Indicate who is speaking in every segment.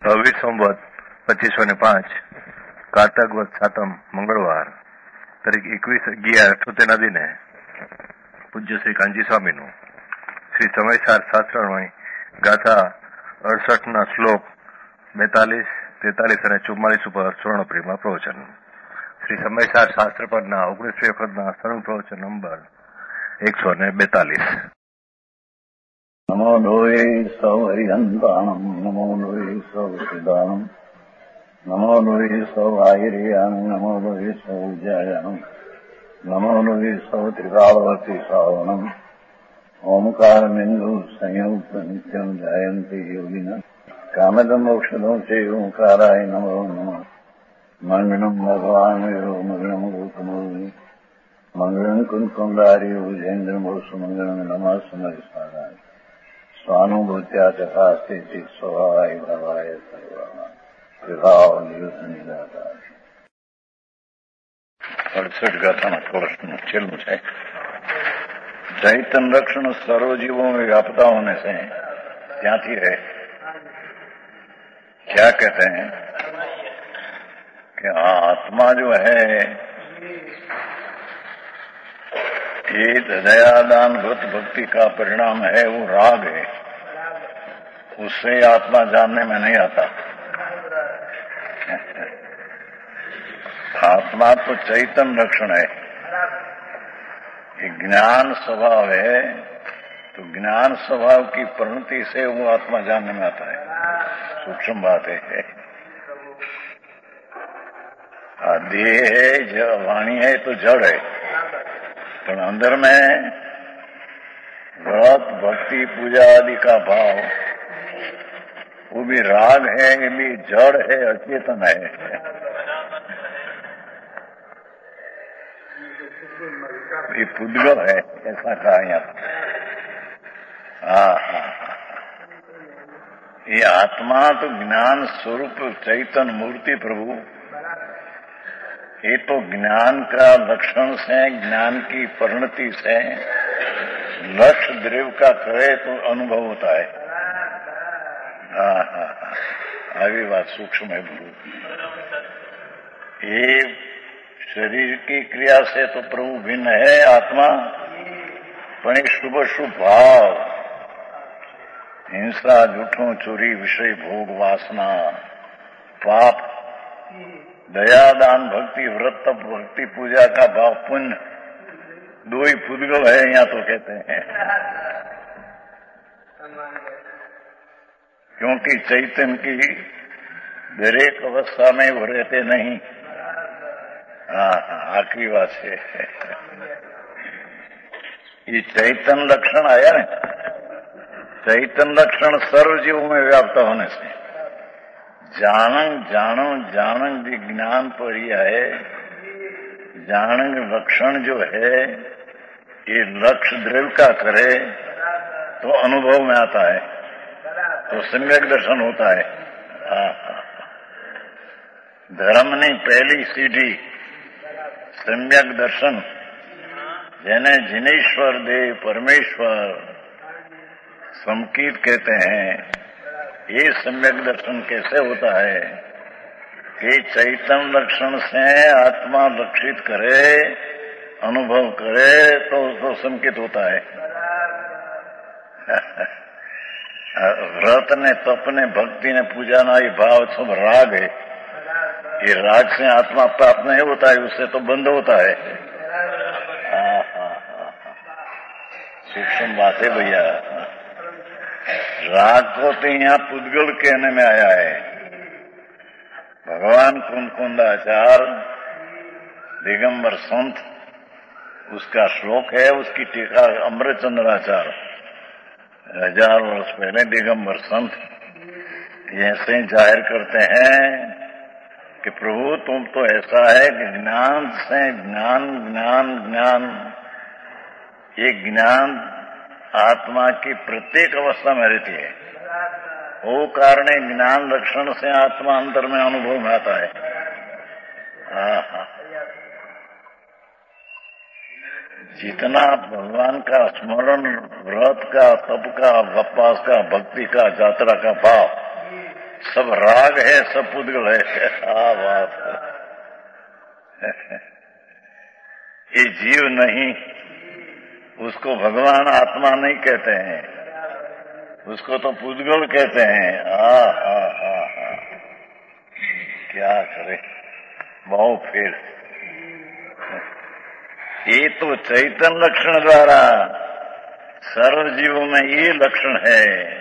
Speaker 1: 24 સંવત 2505 કારતક વદ સાતમ મંગળવાર તારીખ 21/11/78ના દિને પૂજ્ય શ્રી કાંજી સ્વામીનું શ્રી સમયસાર શાસ્ત્રમય ગાથા 68ના શ્લોક 42, 43 અને 44 ઉપર સ્વર્ણપ્રિયમાં પ્રવચન. શ્રી સમયસાર શાસ્ત્ર પરના 19 વખતના સરળ પ્રવચન નંબર 142.
Speaker 2: નમો લોહે સૌ હરિહંતાણમ, નમો લોહે સૌ સિદ્ધાણમ, નમો લોહે સૌ આયર્યાણમ, નમો લોહે સૌ જયાણમ, નમો લોહે સૌ ત્રિકાળવતી શ્રાવણમ. ઓમકાર બિંદુ સંયુક્ત નિત્યમ જાયંતિ યોગિના કામદમ મોક્ષદો છે ઓંકારાય નમો નમઃ. મંગળમ ભગવાન વિરો મંગળમ ગૌતમોની મંગળમ કુંકુંડારી ઉજેન્દ્ર મોક્ષ મંગળમ નમઃ સમરિસ્વાદાય સ્વાનુભૂત્યા તથા સ્થિતિ સ્વભાવાય ભાવાય સર્વમાં વિભાવ નિયુત નિરાકાર. 68 ગાથાના પ્રશ્ન છેલ્લું છે. चैतन्य लक्षण सर्व जीवों में व्यापता होने से त्याथी है. क्या कहते हैं कि आत्मा जो है ये दयादान व्रत भक्ति का परिणाम है, वो राग है. उससे आत्मा जानने में नहीं आता. आत्मा तो चैतन्य लक्षण है. ज्ञान स्वभाव है, तो ज्ञान स्वभाव की परिणति से वो आत्मा जानने में आता है. सूक्ष्म बात है. देह है, वाणी है तो जड़ है, पर अंदर में व्रत भक्ति पूजा आदि का भाव वो भी राग है, ये भी जड़ है, अचेतन है. ये पुद्गल है, ऐसा कहा यहाँ. ये आत्मा तो ज्ञान स्वरूप चैतन्य मूर्ति प्रभु, ये तो ज्ञान का लक्षण से, ज्ञान की परिणति से लक्ष्य द्रव्य का करे तो अनुभव होता है. आगे बात सूक्ष्म है प्रभु. ये शरीर की क्रिया से तो प्रभु भिन्न है आत्मा, पर एक शुभ शुभ भाव, हिंसा, झूठों, चोरी, विषय भोग, वासना, पाप, दया, दान, भक्ति, व्रत, तप, भक्ति, पूजा का भाव, पुण्य, दो ही पुद्गल है यहाँ तो कहते हैं. क्योंकि चैतन्य की दरेक अवस्था में वो रहते नहीं. आखिरी बात है. ये चैतन्य लक्षण आया ना, चैतन्य लक्षण सर्व जीवों में व्याप्त होने से जानंग जानंग भी ज्ञान पर ही है. जानंग लक्षण जो है ये लक्ष्य द्रव्य का करे तो अनुभव में आता है, तो सम्यक दर्शन होता है. धर्म ने पहली सीढ़ी सम्यक दर्शन, जिन्हें जिनेश्वर देव परमेश्वर समकीत कहते हैं. ये सम्यक दर्शन कैसे होता है कि चैतन्य लक्षण से आत्मा लक्षित करे, अनुभव करे तो उसको समकित होता है. व्रत ने, तप ने, भक्ति ने, पूजा ना, ये भाव सब राग है. ये राग से आत्मा प्राप्त नहीं होता है, उससे तो बंद होता है. सूक्ष्म बात है भैया. राग को तो यहाँ पुद्गल कहने में आया है. भगवान कुंकुंदाचार्य दिगंबर संत, उसका श्लोक है, उसकी टीका अमृतचंद्राचार्य 1000 वर्ष पहले दिगंबर संत ऐसे जाहिर करते हैं कि प्रभु तुम तो ऐसा है कि ज्ञान से ज्ञान ज्ञान ज्ञान, ये ज्ञान आत्मा की प्रत्येक अवस्था में रहती है. वो कारण ज्ञान लक्षण से आत्मा अंतर में अनुभव में आता है. जितना भगवान का स्मरण, व्रत का, तप का, उपवास का, भक्ति का, यात्रा का भाव सब राग है, सब पुद्गल है। बात ये जीव नहीं, उसको भगवान आत्मा नहीं कहते हैं, उसको तो पुद्गल कहते हैं। क्या करे, बहुत फिर ये तो चैतन्य लक्षण द्वारा सर्व जीवों में ये लक्षण है।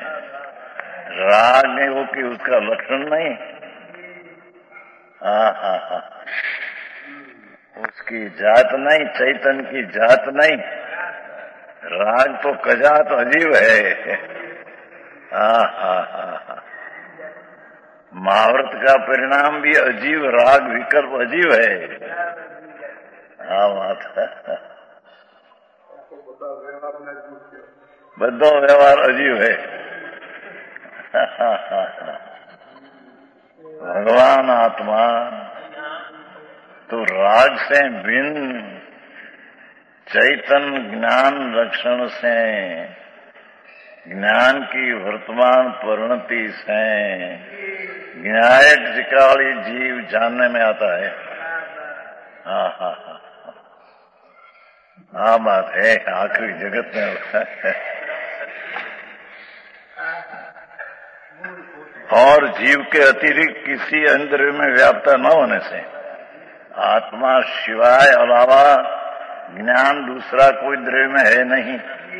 Speaker 2: राग है वो कि उसका लक्षण नहीं। उसकी जात नहीं, चैतन्य की जात नहीं। राग तो कजात अजीब है। महाव्रत का परिणाम भी अजीब, राग विकल्प अजीब है। बात बधो व्यवहार अजीब है। भगवान आत्मा तो राग से भिन्न, चैतन्य ज्ञान लक्षण से, ज्ञान की वर्तमान परिणति से ज्ञायक जिकाली जीव जानने में आता है। बात है आखिरी जगत में। और जीव के अतिरिक्त किसी इंद्रिय में व्याप्त न होने से आत्मा शिवाय अलावा ज्ञान दूसरा कोई द्रव्य में है नहीं।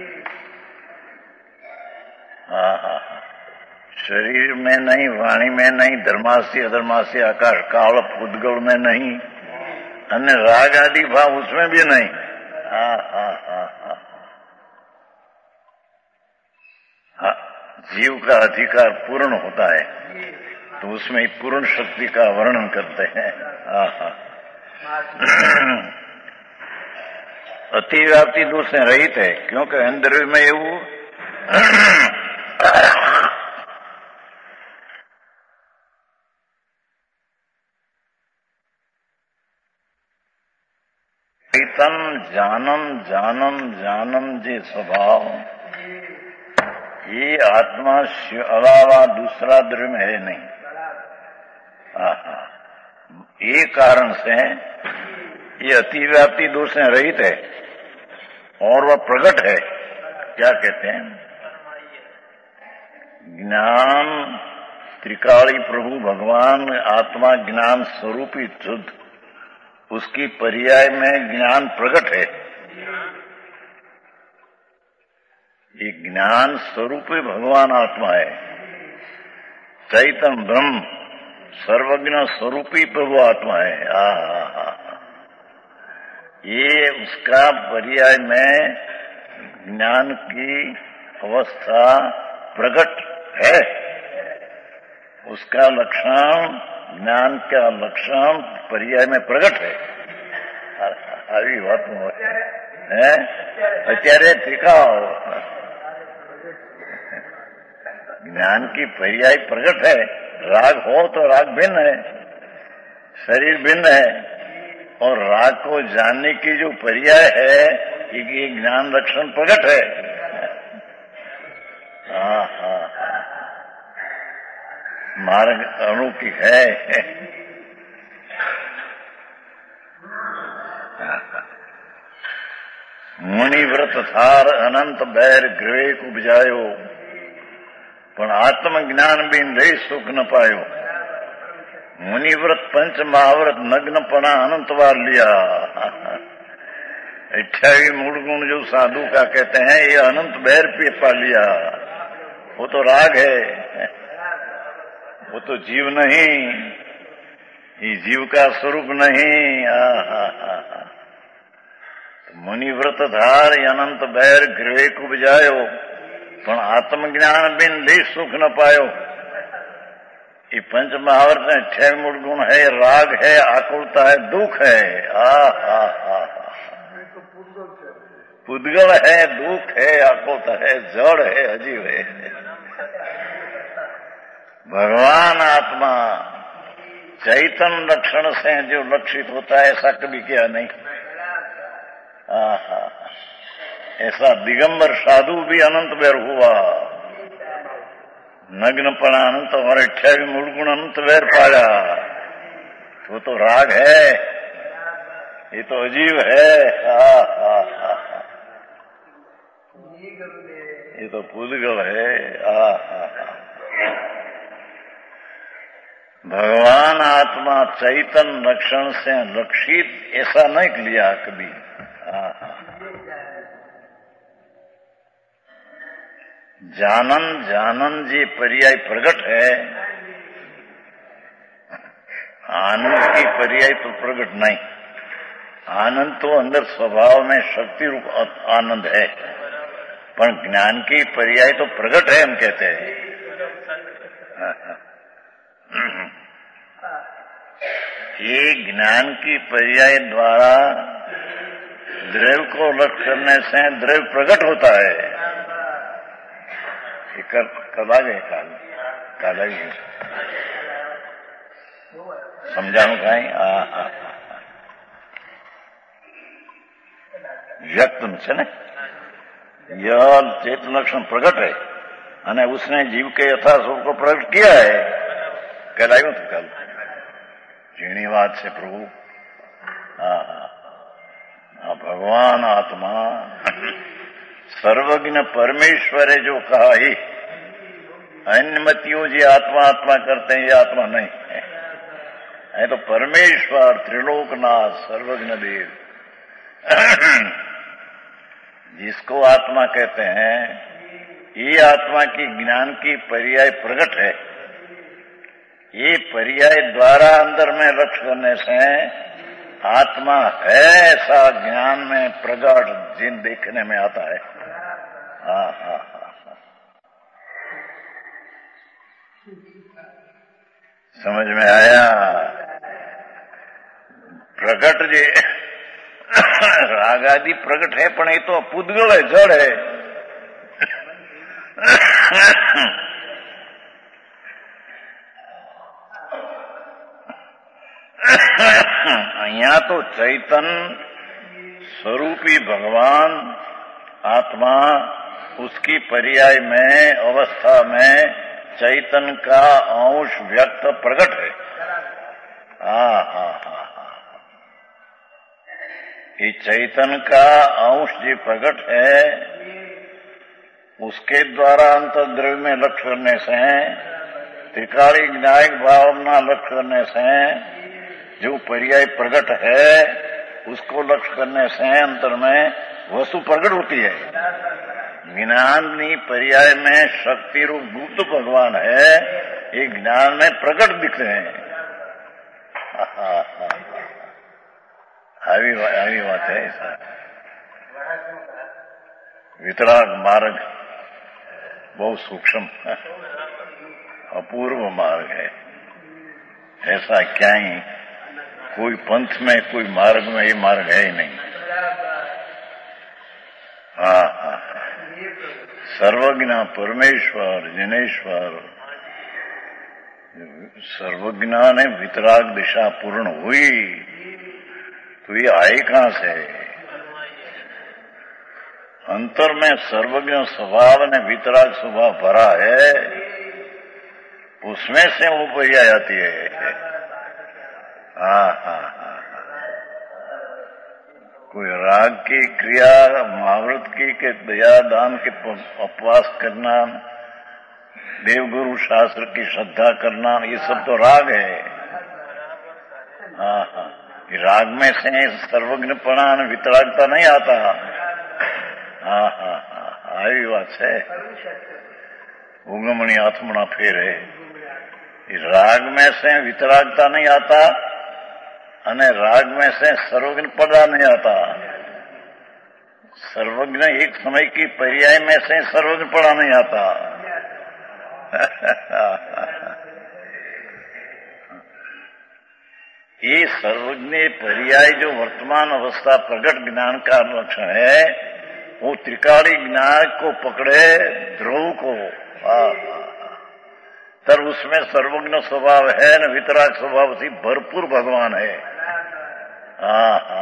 Speaker 2: शरीर में नहीं, वाणी में नहीं, धर्मासी अधर्मासी आकाश काल पुद्गल में नहीं, अन्य राग आदि भाव उसमें भी नहीं। जीव का अधिकार पूर्ण होता है तो उसमें ही पूर्ण शक्ति का वर्णन करते हैं। अतिव्याप्ति दोष से रहित है, क्योंकि अंदर में એવું चैतन जानम जे स्वभाव, ये आत्मा अलावा दूसरा द्रव्य है नहीं। ये कारण से ये अतिव्याप्ति दोष से रहित है और वह प्रकट है। क्या कहते हैं? ज्ञान त्रिकाली प्रभु भगवान आत्मा ज्ञान स्वरूपी शुद्ध, उसकी पर्याय में ज्ञान प्रकट है। ये ज्ञान स्वरूपी भगवान आत्मा है। चैतन्य ब्रह्म सर्वज्ञ स्वरूपी प्रभु आत्मा है। ये उसका पर्याय में ज्ञान की अवस्था प्रकट है। उसका लक्षण, ज्ञान का लक्षण पर्याय में प्रकट है। આવી વાત है અત્યારે ત્રિકાળ ज्ञान की पर्याय प्रकट है। राग हो तो राग भिन्न है, शरीर भिन्न है, और राग को जानने की जो पर्याय है ये ज्ञान लक्षण प्रकट है। मार्ग अलौकिक है। मुनिव्रत थार अनंत बैर ग्रेक उपजायो, पण आत्मज्ञान बिन रे सुख न पायो। मुनिव्रत पंच महाव्रत नग्नपना अनंत बार लिया। 28 मूल गुण जो साधु का कहते हैं, ये अनंत बैर पे पा लिया। वो तो राग है, वो तो जीव नहीं, ये जीव का स्वरूप नहीं। मुनिव्रत धार अनंत बैर गृह को बजायो, पण आत्मज्ञान बिन ले सुख न पायो। ये पंच महावर्त में 28 मूल गुण है, राग है, आकुलता है, दुख है। पुद्गल है, दुख है, आकुलता है, जड़ है, अजीब है। भगवान आत्मा चैतन्य लक्षण से जो लक्षित होता है, ऐसा कभी किया नहीं। ऐसा दिगंबर साधु भी अनंत बैर हुआ। नग्नपण अनंत और 28 मूल गुण अनंत वेर पाया। तो राग है, ये तो अजीब है। ये तो पूदगल है। भगवान आत्मा चैतन लक्षण से लक्षित ऐसा नहीं लिया कभी। जानन जानन जी पर्याय प्रगट है, आनंद की पर्याय तो प्रगट नहीं। आनंद तो अंदर स्वभाव में शक्ति रूप आनंद है, पर ज्ञान की पर्याय तो प्रगट है, हम कहते हैं। ये ज्ञान की पर्याय द्वारा द्रव्य को लक्ष्य करने से द्रव्य प्रकट होता है। कब आ गए काल समझाणु कहीं વ્યક્ત છે ને यह चेतन लक्षण प्रकट है અને उसने जीव के यथा स्वरूप को प्रकट किया है। कहलाયું थे कल झीणी बात से प्रभु। भगवान आत्मा सर्वज्ञ परमेश्वर है जो कहा ही। अन्यमतियों जी आत्मा आत्मा करते हैं, ये आत्मा नहीं है, तो परमेश्वर त्रिलोकनाथ सर्वज्ञ देव जिसको आत्मा कहते हैं, ये आत्मा की ज्ञान की पर्याय प्रकट है। ये पर्याय द्वारा अंदर में लक्ष्य करने से आत्मा है ऐसा ज्ञान में प्रगाढ़ जिन देखने में आता है। समझ में आया? प्रकट जे राग आदि प्रकट है, पण ये तो पूदगल है, जड़ है। यहाँ तो चैतन स्वरूपी भगवान आत्मा उसकी पर्याय में अवस्था में चैतन का अंश व्यक्त प्रकट है। ये चैतन का अंश जो प्रकट है उसके द्वारा अंतर्द्रव्य में लक्ष्य करने से, त्रिकाली ज्ञायक भावना लक्ष्य करने से जो पर्याय प्रकट है उसको लक्ष्य करने से अंतर में वस्तु प्रकट होती है। ज्ञानी पर्याय में शक्ति रूप गुप्त भगवान है, ये ज्ञान में प्रकट दिख रहे हैं। આવી વાત है ऐसा। वितराग मार्ग बहुत सूक्ष्म अपूर्व मार्ग है। ऐसा क्या ही कोई पंथ में कोई मार्ग में ये मार्ग है ही नहीं। सर्वज्ञ परमेश्वर जिनेश्वर सर्वज्ञ ने वितराग दिशा पूर्ण हुई तो ये आए कहां से? अंतर में सर्वज्ञ स्वभाव ने वितराग स्वभाव भरा है, उसमें से वो पर्याय आती है। कोई राग की क्रिया महाव्रत की के दया दान के उपवास करना, देवगुरु शास्त्र की श्रद्धा करना, ये सब तो राग है। राग में से सर्वज्ञपणा वितरागता नहीं आता। आई बात है। उगमणी आत्मना फेरे राग में से वितरागता नहीं आता अने राग में से सर्वज्ञ पदा नहीं आता। सर्वज्ञ एक समय की पर्याय में से सर्वज्ञ पड़ा नहीं आता। ये सर्वज्ञ पर्याय जो वर्तमान अवस्था प्रकट ज्ञान का लक्षण है, वो त्रिकाली ज्ञान को पकड़े ध्रुव को तर उसमें सर्वज्ञ स्वभाव है न वितराग स्वभाव से भरपूर भगवान है।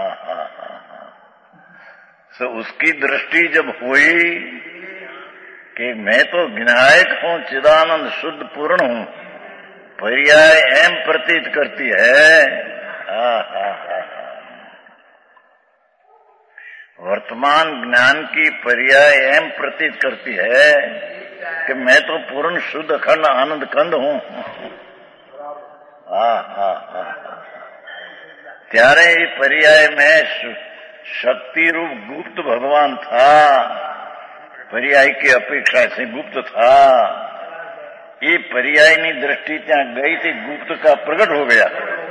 Speaker 2: तो उसकी दृष्टि जब हुई कि मैं तो विनायक हूं, चिदानंद शुद्ध पूर्ण हूं, पर्याय एम प्रतीत करती है। वर्तमान ज्ञान की पर्याय एम प्रतीत करती है कि मैं तो पूर्ण शुद्ध अखंड आनंद कंद हूं। त्यारे ये पर्याय में शक्ति रूप गुप्त भगवान था, पर्याय की अपेक्षा से गुप्त था। ये पर्याय की दृष्टि त्या गई थी, गुप्त का प्रकट हो गया।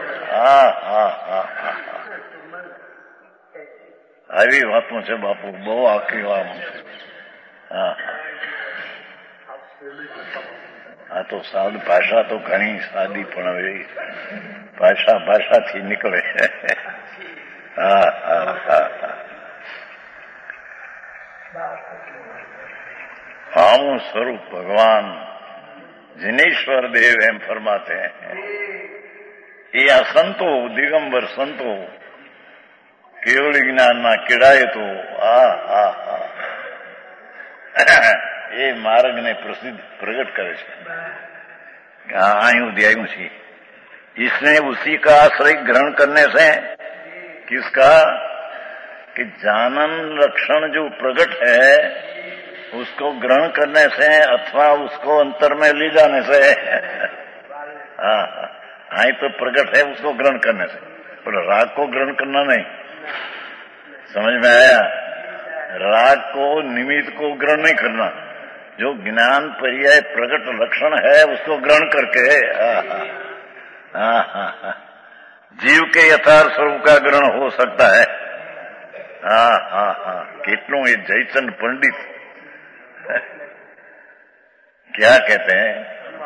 Speaker 2: આવી વાતો છે બાપુ, બહુ આખી વાત। આ તો સાદ ભાષા તો ઘણી સાદી, પણ હવે ભાષાથી નીકળે। આવું સ્વરૂપ ભગવાન जिनेश्वर देव एम फरमाते हैं। ये आ संतो, दिगंबर संतो, केवल ज्ञान में किड़ाए तो ये मार्ग ने प्रसिद्ध प्रकट करे। आयु दियायु छी, इसने उसी का आश्रय ग्रहण करने से, किसका, कि जानन लक्षण जो प्रकट है उसको ग्रहण करने से अथवा उसको अंतर में ले जाने से, हाँ तो प्रकट है उसको ग्रहण करने से, पर राग को ग्रहण करना नहीं। समझ में आया? राग को, निमित्त को ग्रहण नहीं करना, जो ज्ञान पर्याय प्रकट लक्षण है उसको ग्रहण करके जीव के यथार्थ स्वरूप का ग्रहण हो सकता है। कितनों ये जयचंद पंडित क्या कहते हैं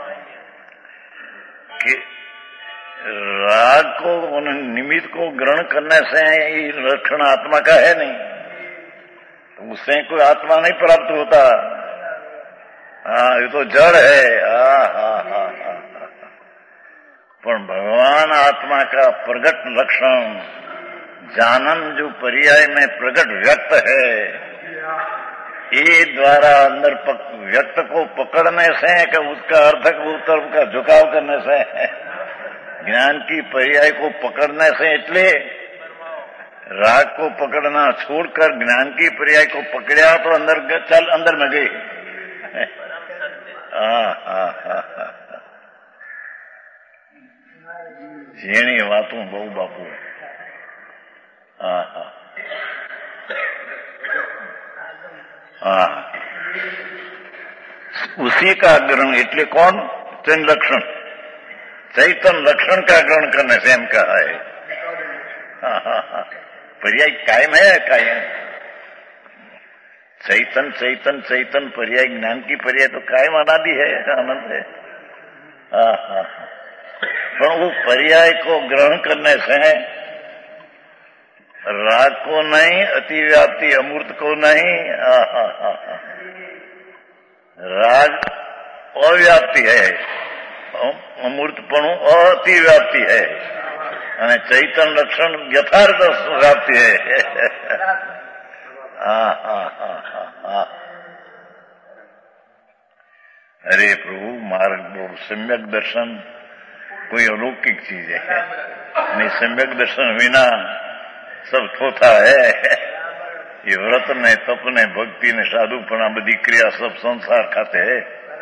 Speaker 2: कि राग को, निमित्त को ग्रहण करने से ये लक्षण आत्मा का है नहीं, तो उससे कोई आत्मा नहीं प्राप्त होता। ये तो जड़ है। पर भगवान आत्मा का प्रगट लक्षण, जानन जो पर्याय में प्रगट व्यक्त है, ये द्वारा अंदर व्यक्त को पकड़ने से, कि उसका अर्थ को उत्तर का झुकाव करने से, ज्ञान की पर्याय को पकड़ने से, इसलिए राग को पकड़ना छोड़कर ज्ञान की पर्याय को पकड़ा तो अंदर चल, अंदर में गई। झीणी वातों बहु बापू। उसी का ग्रहण, એટલે कौन? चैतन्य लक्षण, चैतन्य लक्षण का ग्रहण करने से हम कहा है। पर्याय कायम है, कायम चैतन्य चैतन्य चैतन्य पर्याय, ज्ञान की पर्याय तो कायम अनादि है, आनंद है। पर वो पर्याय को ग्रहण करने से राग को नहीं, अतिव्याप्ति अमूर्त को नहीं, राग अव्याप्ति है, अमूर्तपणु अतिव्याप्ति है, અને ચૈતન્ય લક્ષણ યથાર્થ વ્યાપ્તિ है। अरे प्रभु, मार्ग सम्यक दर्शन कोई अलौकिक चीज है, नहीं सम्यक दर्शन विना सब थोथा है। ये व्रत ने, तप ने, भक्ति ने, साधुपना, बधी क्रिया सब संसार खाते है।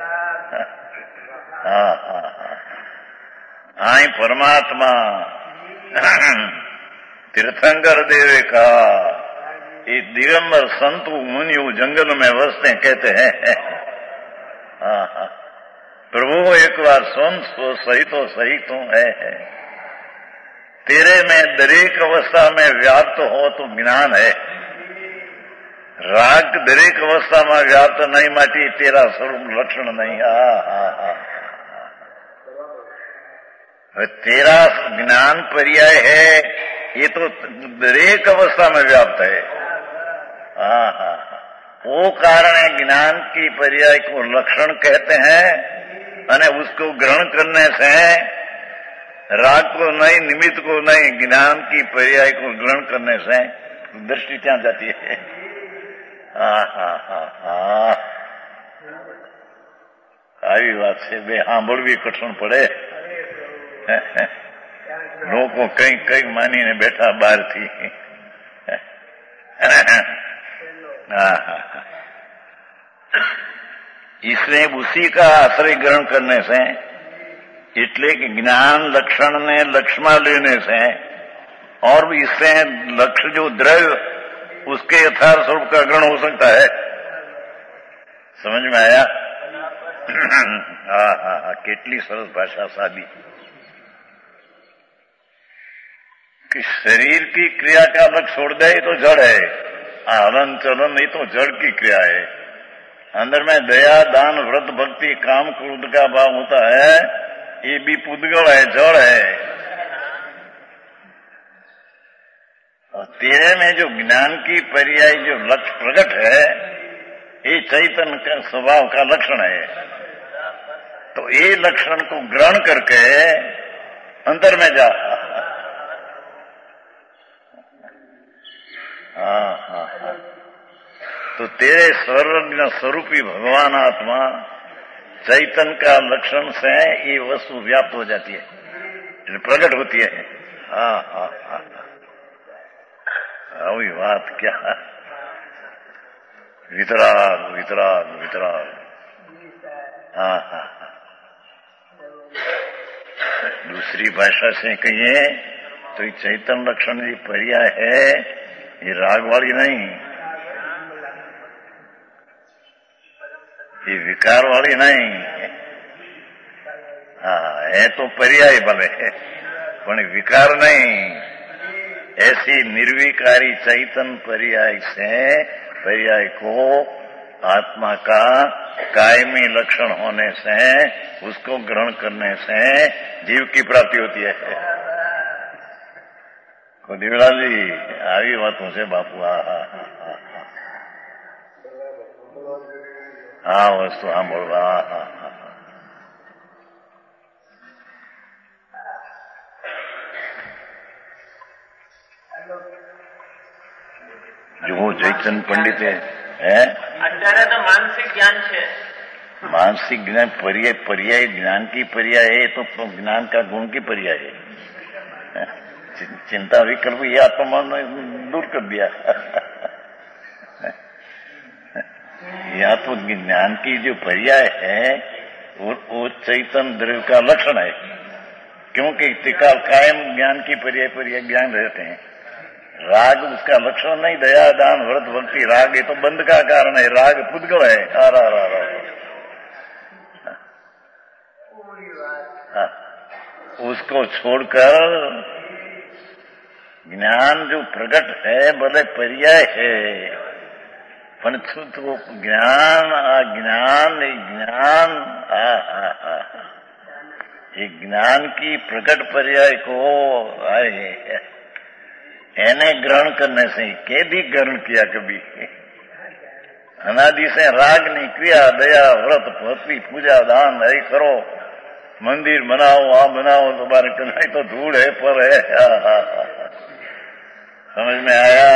Speaker 2: आई परमात्मा तीर्थंकर देवे का, ये दिगंबर संतु मुनियों जंगल में बसते कहते हैं, प्रभु एक बार सुन, सो सही तो सही तू है। तेरे में दरेक अवस्था में व्याप्त हो तो ज्ञान है, राग दरेक अवस्था में व्याप्त नहीं, माटी तेरा स्वरूप लक्षण नहीं। तेरा ज्ञान पर्याय है, ये तो दरेक अवस्था में व्याप्त है। वो कारण है, ज्ञान की पर्याय को लक्षण कहते हैं, અને उसको ग्रहण करने से राग को नहीं, निमित्त को नहीं, ज्ञान की पर्याय को ग्रहण करने से दृष्टि क्या जाती है। આવી વાત છે. બે સાંભળવી કઠણ પડે. લોકો કંઈક કંઈક માનીને બેઠા બહારથી. इसलिए उसी का आश्रय ग्रहण करने से, इसलिए कि ज्ञान लक्षण ने लक्ष्य में लेने से और इससे लक्ष्य जो द्रव्य उसके यथार्थ स्वरूप का ग्रहण हो सकता है. समझ में आया? हाँ, કેટલી સરસ भाषा सादी कि शरीर की क्रिया का अलग छोड़ दे तो जड़ है. हलन चलन नहीं तो जड़ की क्रिया है. अंदर में दया दान व्रत भक्ति काम क्रोध का भाव होता है, ये भी पुद्गल है, जड़ है. और तेरे में जो ज्ञान की पर्याय जो लक्ष्य प्रकट है, ये चैतन्य का स्वभाव का लक्षण है. तो ये लक्षण को ग्रहण करके अंदर में जा. हाँ. तो तेरे सर्वज्ञ स्वरूपी भगवान आत्मा चैतन्य का लक्षण से ये वस्तु व्याप्त हो जाती है, प्रकट होती है. हाँ. अभी बात क्या? वितराग वितराग वितराग. हाँ. दूसरी भाषा से कहिए तो ये चैतन्य लक्षण ये पर्याय है, ये राग वाली नहीं, ये विकार वाली नहीं. हाँ, है तो पर्याय भले, पर विकार नहीं. ऐसी निर्विकारी चैतन्य पर्याय को आत्मा का कायमी लक्षण होने से, उसको ग्रहण करने से जीव की प्राप्ति होती है. दिवलाल जी આવી વાતો છે બાપુ. હા વસ્તુ સાંભળવા. જો જયચંદ પંડિતે
Speaker 3: અત્યારે તો માનસિક જ્ઞાન છે.
Speaker 2: मानसिक ज्ञान पर्याय ज्ञान की पर्याय है, तो ज्ञान का गुण की पर्याय है. चिंता विकल्प ये आत्मा ने दूर कर दिया. या तो ज्ञान की जो पर्याय है वो चैतन्य द्रव्य का लक्षण है, क्योंकि त्रिकाल कायम ज्ञान की पर्याय ज्ञान रहते हैं. राग उसका लक्षण नहीं. दया दान व्रत भक्ति राग ये तो बंध का कारण है. राग पुद्गल है. उसको छोड़कर ज्ञान जो प्रकट है भले पर्याय है, परंतु तो ज्ञान ये ज्ञान की प्रकट पर्याय को एने ग्रहण करने से कैदी ग्रहण किया कभी. अनादि से राग नहीं क्रिया दया व्रत भक्ति पूजा दान है करो, मंदिर बनाओ वहां बनाओ, तुम्हारे कन्हई तो धूल है पर है. समझ में आया?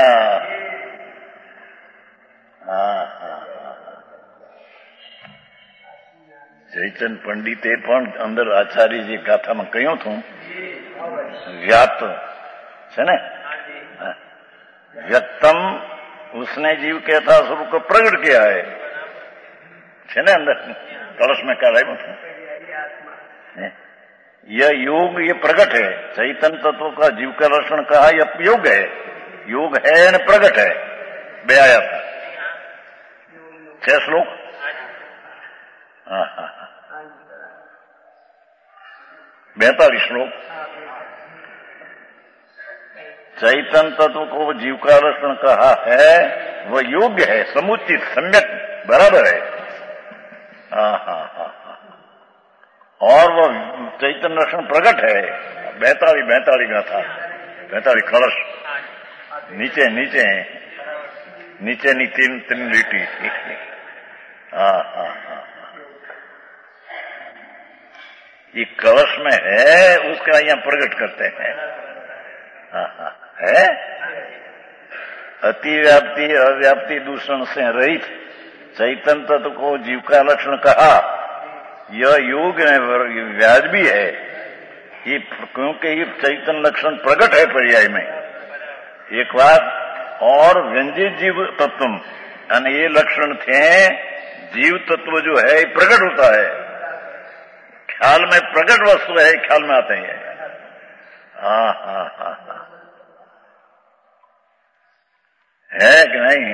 Speaker 2: हाँ. જયચંદ પંડિતે પણ અંદર આચાર્યજી ગાથામાં કહ્યું હતું, व्याप्त છે ને, व्यक्तम उसने जीव के यथा स्वरूप को प्रकट किया है ना अंदर कलश में क्या है. यह योग ये प्रकट है. चैतन्य तत्व का जीव का लक्षण कहा यह योग है. योग है और प्रकट है. बे आया था 6 श्लोक. हाँ 42 श्लोक. चैतन्य तत्व को जीव का लक्षण कहा है, वह योग्य है, समुचित सम्यक बराबर है. और वह चैतन्य लक्षण प्रकट है. 42 गाथा 42 कलश नीचे नीचे तीन લીટી. ये कलश में है, उसका यहाँ प्रकट करते हैं. है अतिव्याप्ति अव्याप्ति दूषण से रहित चैतन्य तत्व को जीव का लक्षण कहा, यह योग व्याजबी है, ये क्योंकि ये चैतन्य लक्षण प्रकट है पर्याय में। एक बात और व्यंजित जीव तत्व, यानी ये लक्षण थे, जीव तत्व जो है प्रकट होता है, ख्याल में प्रकट वस्तु है, ख्याल में आते हैं। हा है कि नहीं?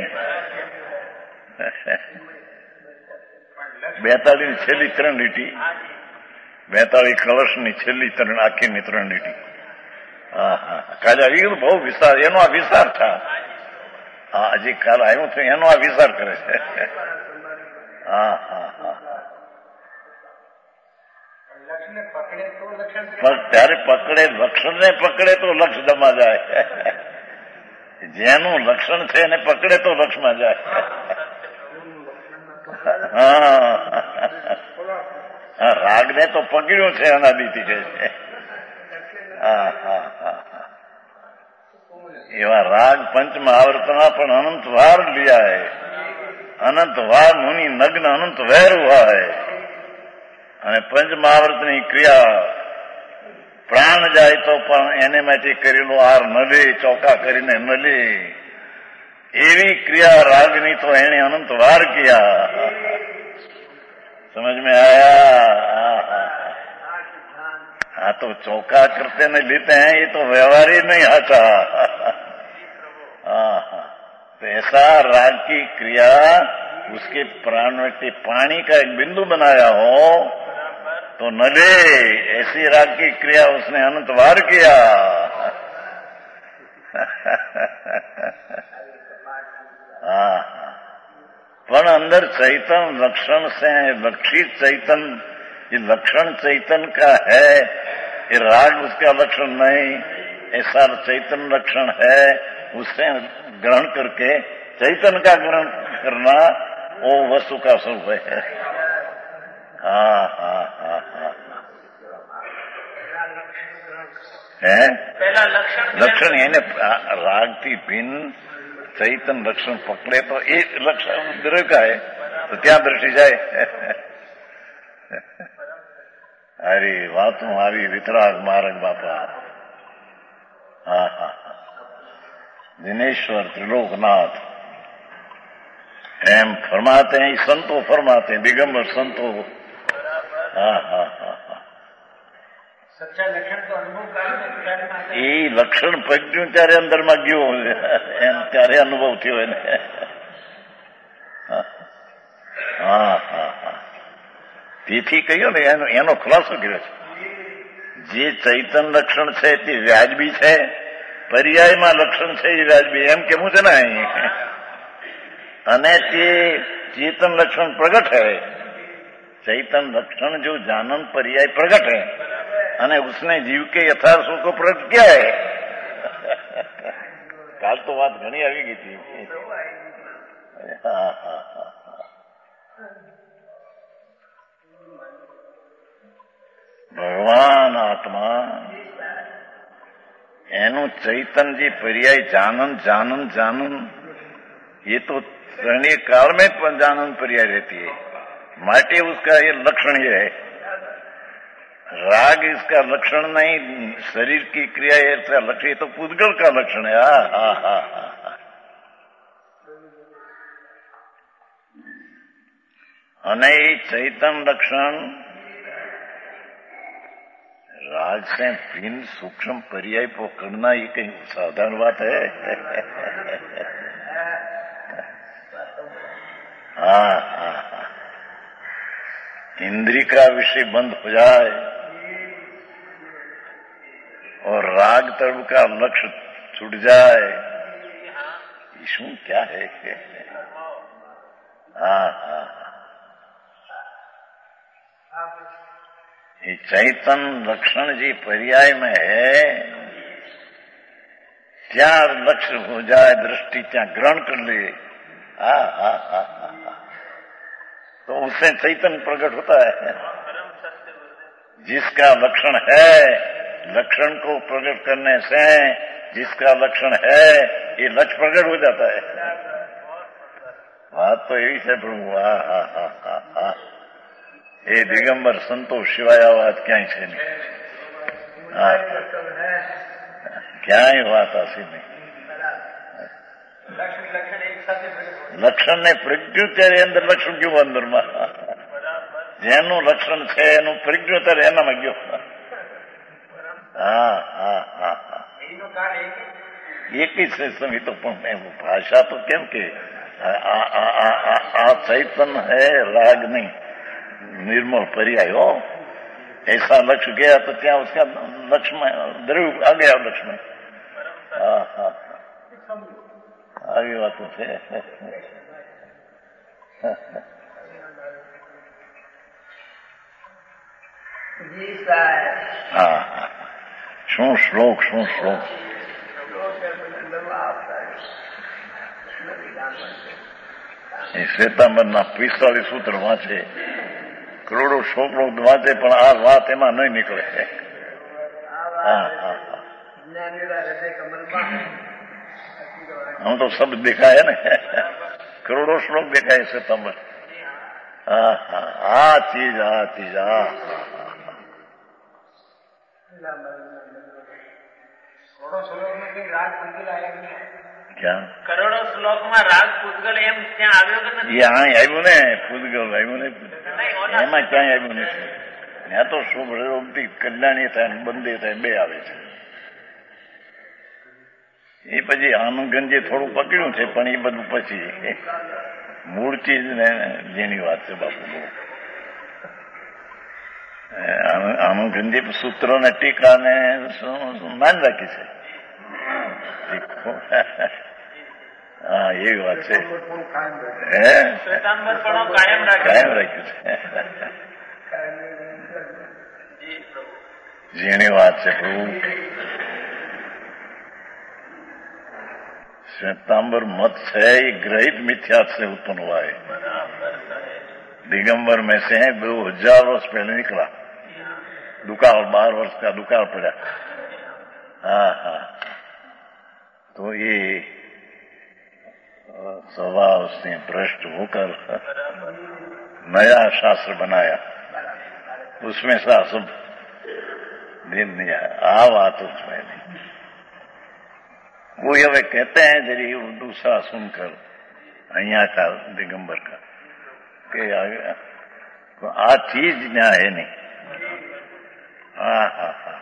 Speaker 2: 42 છેલ્લી 3 લીટી, 42 કલશની છેલ્લી 3 આખીની 3 લીટી. કાલે આવી ગયું બહુ વિસ્તાર, એનો આ વિસ્તાર था. હજી કાલ આવ્યું છે એનો આ વિસ્તાર કરે છે. ત્યારે પકડે, લક્ષણને પકડે તો લક્ષ દમા જાય. જેનું લક્ષણ છે એને પકડે તો લક્ષમાં જાય. રાગને તો પકડ્યું છે અનાદિથી કહે છે. એવા રાગ પંચમ આવર્તના પણ અનંત વાર लिया है, અનંત વાર મુનિ નગ્ન અનંત વૈર हुआ है. અને પંચમહાવર્તની ક્રિયા પ્રાણ જાય તો પણ એને માટે કરેલો આર ન લે, ચોકા કરીને ન લે, એવી ક્રિયા રાગની તો એને અનંત વાર કિયા. समझ में आया? हाँ, तो चौका करते नहीं लेते हैं, ये तो व्यवहार ही नहीं आता. तो ऐसा राग की क्रिया उसके प्राण में पानी का एक बिंदु बनाया हो तो न ले, ऐसी राग की क्रिया उसने अनंत बार किया. पण अंदर चैतन लक्षण से लक्षित चैतन, ये लक्षण चैतन का है, ये राग उसका लक्षण नहीं, ऐसा चैतन लक्षण है, उससे ग्रहण करके चैतन का ग्रहण करना वो वस्तु का स्वरूप है. लक्षण એને રાગથી ભિન્ન ચૈતન લક્ષણ પકડે તો એ લક્ષણ દ્રવ્ય તો ત્યાં દ્રષ્ટિ જાય. અરે વાતું આવી વિતરાગ માર્ગ બાપા. દિનેશ્वर त्रिलोकनाथ एम फरमाते हैं, संतो फरमाते हैं, दिगंबर संतो. એ લક્ષણ પગ્યું ત્યારે અંદરમાં ગયો, ત્યારે અનુભવ થયો એને. તેથી કહ્યું ને એનો ખુલાસો કર્યો છે. જે ચૈતન લક્ષણ છે તે વ્યાજબી છે, પર્યાયમાં લક્ષણ છે એ વ્યાજબી, એમ કેવું છે ને. અને તે चेतन लक्षण प्रगट है, चैतन लक्षण जो जानन पर्याय प्रगट है, અને उसने जीव के यथार्थ स्वरूप को प्रकट किया है. काल तो बात घनी આવી ગઈ थी. ભગવાન આત્મા એનું चैतन जी पर्याय जानन जानन जानन, ये तो क्षणिक काल में जानन पर्याय रहती है, माटे उसका ये लक्षण ये है. राग इसका लक्षण नहीं, शरीर की क्रिया ऐसा लक्षण, ये तो पुद्गल का लक्षण है. અને चैतन लक्षण राग से भिन्न सूक्ष्म पर्याय पकड़ना ये कहीं साधारण बात है. इंद्री का विषय बंद हो जाए और राग तर्व का लक्ष्य छूट जाए, इसमें क्या है? ये चैतन लक्षण जी पर्याय में है, त्या लक्ष्य हो जाए, दृष्टि त्या ग्रहण कर ले, तो उससे चैतन प्रकट होता है. जिसका लक्षण है, लक्षण को प्रकट करने से जिसका लक्षण है ये लक्ष्य प्रकट हो जाता है. बात तो यही है प्रभु. એ દિગંબર સંતોષ સિવાય આ વાત ક્યાંય છે નહીં. હા, ક્યાંય વાત હશે નહીં. લક્ષણ ને પ્રજ્ઞોત્તર અંદર લક્ષણ ગયું અંદરમાં. જેનું લક્ષણ છે એનું પ્રજ્ઞોત્તર એનામાં ગયો. હા હા હા હા, એક જ છે સમિતો. પણ ભાષા તો કેમ કે આ चैतन्य है, राग नहीं, निर्मल पर्याय हो. ऐसा लक्ष्य गया तो क्या उसका लक्ष्य में द्रव्य आ गया लक्ष्य में. हाँ हाँ, આવી વાતો છે. હા, શું શ્લોક, શું શ્લોક. એ શ્વેતાંબરના 45 સૂત્ર વાંચે, કરોડો શ્લોક વાંચે, પણ આ વાત એમાં નહીં નીકળે. હા હા, हम तो सब देखा है ना, करोड़ों श्लोक देखा है श्वेतांबर. हाँ हाँ, आ चीज क्या
Speaker 3: કરોડો શ્લોકમાં રાગ પૂતગલ એમ ત્યાં આવ્યો કે નથી?
Speaker 2: यहाँ આવ્યું ને, પૂતગલ આવ્યું ને, એમાં ક્યાંય આવ્યું નથી. ત્યાં તો શુભ રોગથી કલ્યાણી થાય, બંદી થાય, બે આવે છે. એ પછી આનંદગંજે થોડું પકડ્યું છે, પણ એ બધું પછી મૂળ ચીજ ને જેની વાત છે બાપુ. આનંદગંજે સૂત્ર ને ટીકા ને માન રાખી છે. હા, એવી વાત છે.
Speaker 3: કાયમ
Speaker 2: રાખ્યું છે. જેની વાત છે પ્રભુ. श्वेतांबर मत है, ये ग्रहित मिथ्या से उत्पन्न हुआ है. दिगंबर में से 2000 वर्ष पहले निकला. दुकाल 12 वर्ष का दुकाल पड़ा. हाँ हाँ, तो ये स्वभाव से भ्रष्ट होकर नया शास्त्र बनाया, उसमें सा सब दिन नहीं आया. आ बात उसमें नहीं. वो ये कहते हैं जरी दूसरा सुनकर અહીંયા का दिगंबर का कि आ चीज न्याय है नहीं. हाँ हाँ हाँ,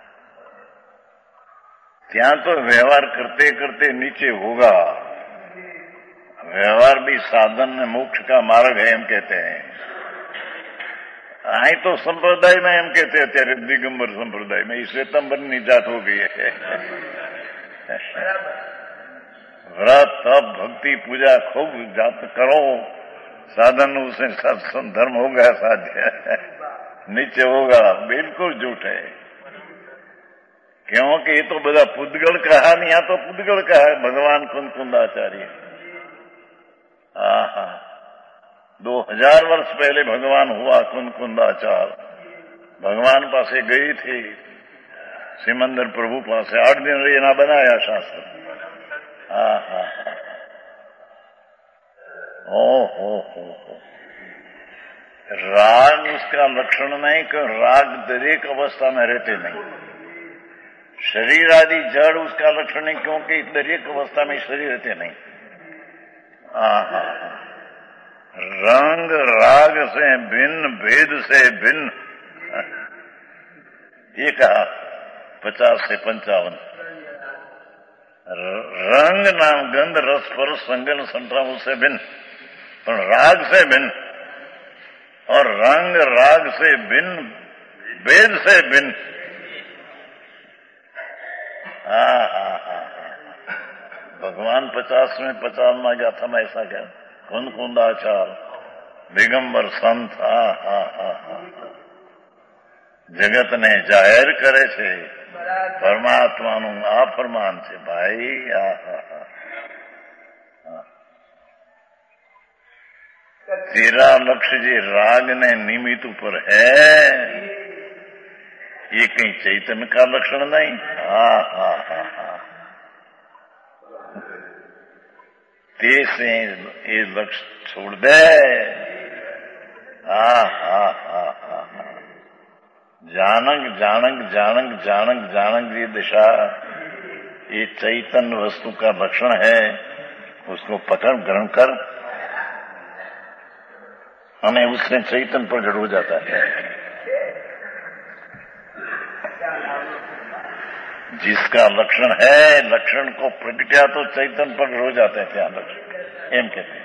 Speaker 2: ત્યાં તો વ્યવહાર करते करते नीचे होगा. व्यवहार भी साधन ने मोक्ष का मार्ग है एम कहते हैं. અહીં તો संप्रदाय में એમ कहते हैं. અત્યારે दिगंबर संप्रदाय में इस श्वेतांबर ની जात हो गई है. व्रत तप भक्ति पूजा खूब जाप करो, साधन उसे धर्म होगा साध्य, नीचे होगा. बिल्कुल झूठ है. क्योंकि ये तो बड़ा पुद्गल कहा नहीं, यहाँ तो पुद्गल कहा है भगवान कुंदाचार्य. हाँ हाँ, 2000 वर्ष पहले भगवान हुआ कुंदाचार. भगवान पासे गई थी सिमंदर प्रभु पास 8 दिन रहना बनाया शास्त्र. हाँ हाँ हाँ, ओ हो. राग उसका लक्षण नहीं कि राग दरेक अवस्था में रहते नहीं. शरीर आदि जड़ उसका लक्षण नहीं, क्योंकि दरेक अवस्था में शरीर रहते नहीं. हाँ हाँ, रंग राग से भिन्न, भेद से भिन्न. ये कहा 50 से 55. रंग नाम गंध रस स्पर्श संगन संतराम उससे भिन्न, पर राग से भिन्न. और रंग राग से भिन्न, भेद से भिन्न. हाँ हाँ हाँ, भगवान 50 में 50 में गाथा में ऐसा क्या कुंदाचार दिगंबर संत. हाँ हाँ हाँ हाँ, જગત ને જાહેર કરે છે પરમાત્માનું આ ફરમાન છે ભાઈ. तेरा लक्ष्य जी राग ने निमित्त ऊपर है, ये कहीं चैतन्य का लक्षण नहीं. हाँ हाँ हाँ हाँ, ते से ये लक्ष्य छोड़ दे. हाँ हाँ हाँ, जानक जानक जानक जानक जानक ये दिशा, ये चैतन्य वस्तु का लक्षण है। उसको पकड़ ग्रहण कर, हमें उससे चैतन्य प्रकट हो जाता है। जिसका लक्षण है, लक्षण को प्रगट्या तो चैतन्य प्रकट हो जाते हैं। क्या लक्षण एम कहते हैं।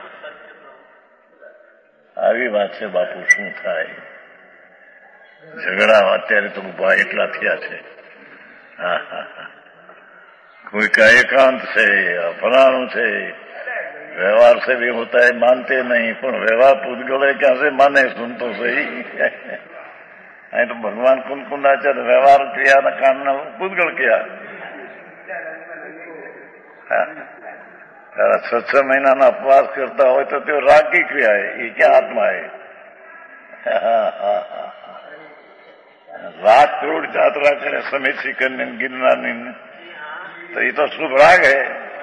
Speaker 2: આવી વાત છે બાપુ, શું થાય? ઝઘડા અત્યારે તો ઉભા એટલા થયા છે। कोई का एकांत से फलाणु से, व्यवहार से भी होता है, मानते नहीं, पर व्यवहार पूतगल क्या से माने, सुन तो सही। नहीं तो भगवान कुंकुंडाचार्य व्यवहार क्रिया न कारण पूतगल किया। 6 મહિનાના ઉપવાસ કરતા હોય તો તે રાગ की क्रिया है, ये क्या आत्मा है? राग करोड़ यात्रा करे समेत कन्या गिरनानी, तो ये तो शुभ राग है,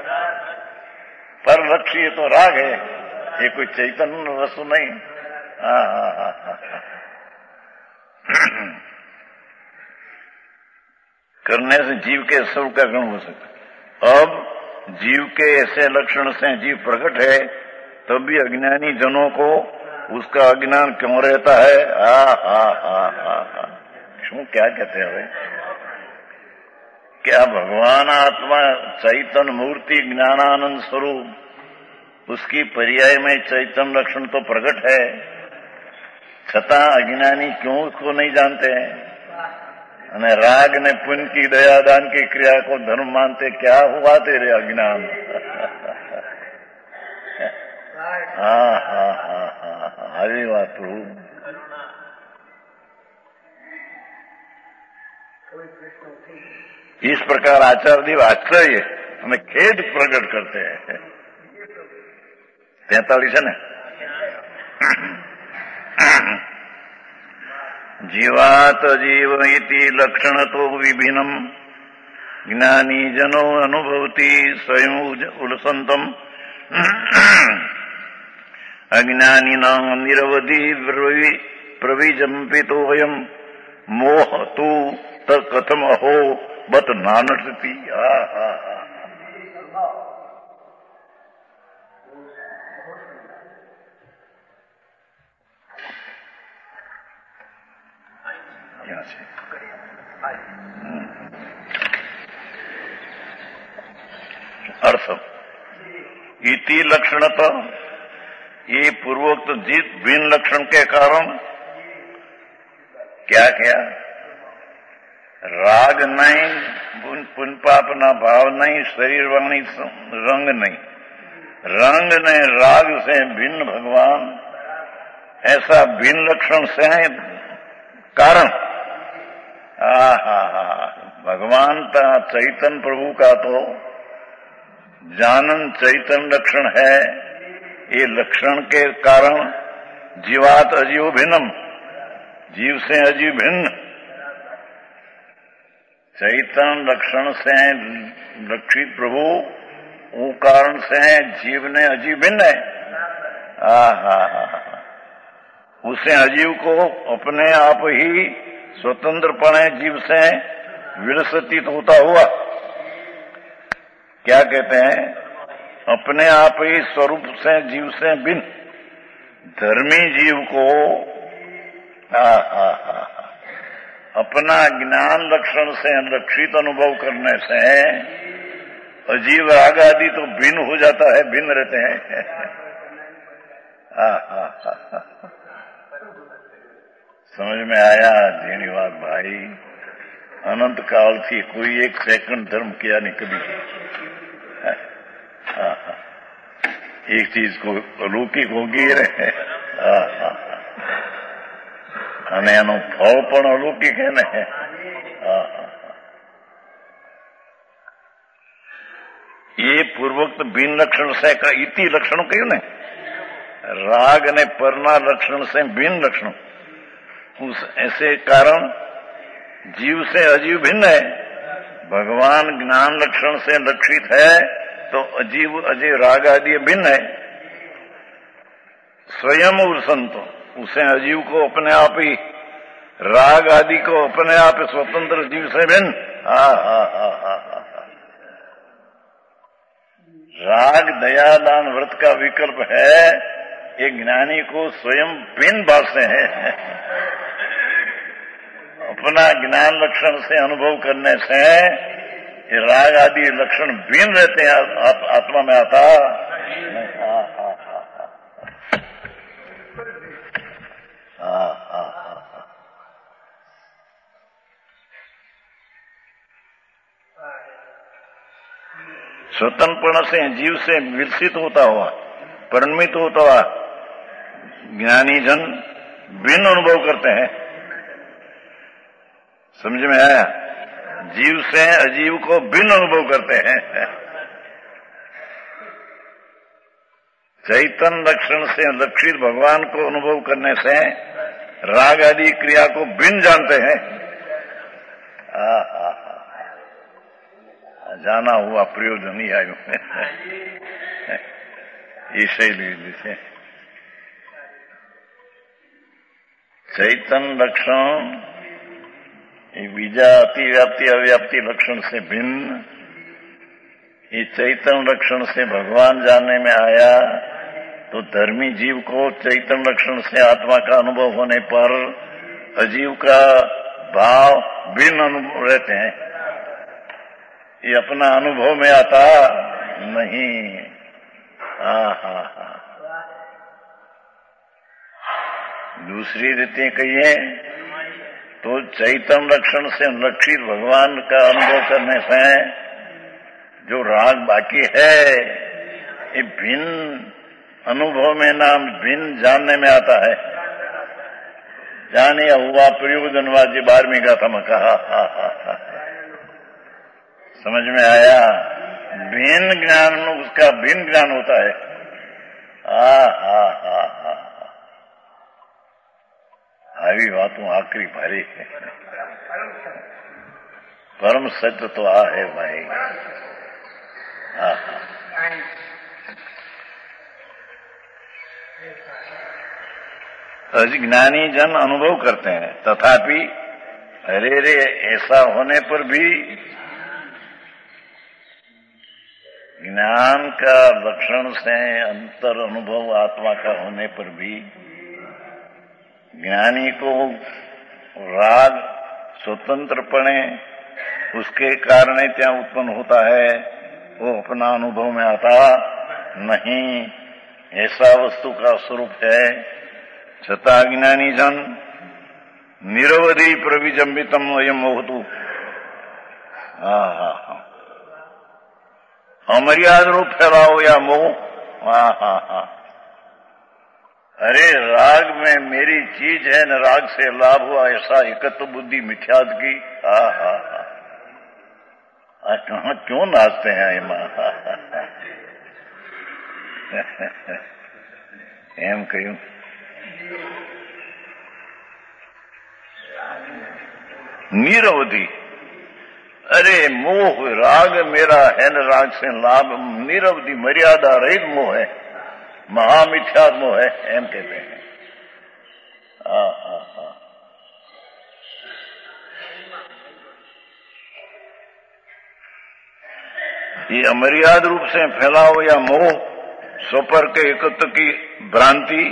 Speaker 2: पर लक्ष्य ये तो राग है, ये कोई चैतन्य वस्तु नहीं। करने से जीव के स्वरूप का गुण हो सकता। अब जीव के ऐसे लक्षण से जीव प्रकट है, तब भी अज्ञानी जनों को उसका अज्ञान क्यों रहता है? क्यों, क्या कहते हैं भाई? क्या भगवान आत्मा चैतन्य मूर्ति ज्ञानानंद स्वरूप, उसकी पर्याय में चैतन्य लक्षण तो प्रकट है, छता अज्ञानी क्यों उसको नहीं जानते हैं? અને રાગ ને પુण्य की दयादान की क्रिया को धर्म मानते, क्या हुआ तेरे अज्ञान? આવી વાત પ્રભુ। इस प्रकार आचार्य आश्चर्य हमें खेद प्रकट करते हैं। 43 है ना। जीवात जीव इति लक्षण तो विभिन्नम ज्ञानी जनो अनुभवति स्वयं उलसंतम अज्ञानी नाम निरवधि प्रविजंपितो वयम मोह तू तत्कथम अहो बत नानसति। अर्थ इति लक्षणतः, ये पूर्वोक्त जित भिन्न लक्षण के कारण क्या क्या? राग नहीं, पुण्य पाप ना भाव नहीं, शरीर वाणी रंग नहीं, रंग ने राग से भिन्न भगवान, ऐसा भिन्न लक्षण से कारण भगवान का चैतन्य प्रभु का तो जानन चैतन्य लक्षण है। ये लक्षण के कारण जीवात अजीव भिन्नम, जीव से अजीव भिन्न, चैतन्य लक्षण से लक्षित प्रभु वो कारण से जीव ने अजीव भिन्न है। उसे अजीव को अपने आप ही स्वतंत्रपणे जीव से विलसित होता हुआ, क्या कहते हैं, अपने आप ही स्वरूप से जीव से भिन्न धर्मी जीव को अपना ज्ञान लक्षण से लक्षित अनुभव करने से अजीव राग आदि तो भिन्न हो जाता है, भिन्न रहते हैं। समझ में आया जीनी बात भाई? अनंत काल थी कोई एक सेकंड धर्म किया नहीं कभी। एक चीज को अलौकिक होगी रहे અને એનું ફળ પણ અલૌકિક હે ને। ये पूर्वोक्त भिन्न लक्षण से का इति लक्षण क्यों ने? राग ने परना लक्षण से भिन्न लक्षण, उस ऐसे कारण जीव से अजीव भिन्न है। भगवान ज्ञान लक्षण से लक्षित है तो अजीव अजीव राग आदि भिन्न है। स्वयं और संतो उसे अजीव को अपने आप ही राग आदि को अपने आप स्वतंत्र जीव से भिन्न। राग दया दान व्रत का विकल्प है, ये ज्ञानी को स्वयं भिन्न भाषते हैं। अपना ज्ञान लक्षण से अनुभव करने से ये राग आदि लक्षण भिन्न रहते हैं, आत्मा में आता। स्वतंत्रपण से जीव से विकसित होता हुआ, परिणमित होता हुआ ज्ञानी जन भिन्न अनुभव करते हैं। समझ में आया? जीव से अजीव को भिन्न अनुभव करते हैं। चैतन्य लक्षण से लक्षित भगवान को अनुभव करने से राग आदि क्रिया को भिन्न जानते हैं। जाना हुआ प्रयोजन ही आयु इसीलिए चैतन्य लक्षण बीजा अतिव्याप्ति अव्याप्ति लक्षण से भिन्न, ये चैतन्य लक्षण से भगवान जानने में आया तो धर्मी जीव को चैतन्य लक्षण से आत्मा का अनुभव होने पर अजीव का भाव भिन्न अनुभव रहते हैं। ये अपना अनुभव में आता नहीं। दूसरी रीति कहिए तो चैतन्य लक्षण से लक्षित भगवान का अनुभव करने से जो राग बाकी है ये भिन्न अनुभव में नाम भिन्न जानने में आता है। जाने हुआ प्रयोजनवाद 12वीं गाथा में कहा। समझ में आया? भिन्न ज्ञान उसका भिन्न ज्ञान होता है। આવી વાતો આકરી ભારી है। परम सत्य तो आ है भाई। अज्ञानी जन अनुभव करते हैं, तथापि अरे रे ऐसा होने पर भी ज्ञान का लक्षण से अंतर अनुभव आत्मा का होने पर भी ज्ञानी को राग स्वतंत्रपणे उसके कारण क्या उत्पन्न होता है वो अपना अनुभव में आता नहीं। ऐसा वस्तु का स्वरूप है। छता ज्ञानी जन निरवधि प्रविजंबितम अयम होतु। अमर्याद रूप फैलाओ या मोह। अरे राग में मेरी चीज है न राग से लाभ हुआ, ऐसा एकत्व बुद्धि मिथ्याद की। कहाँ क्यों नाचते हैं एमा? एम क्यों? निरवधि। अरे मोह राग मेरा है न राग से लाभ, निरवधि मर्यादा रहित मोह है, महामिथ्याद मोह है, एम कहते हैं। ये अमर्याद रूप से फैलाओ या मोह, स्वपर के एकत्व की भ्रांति।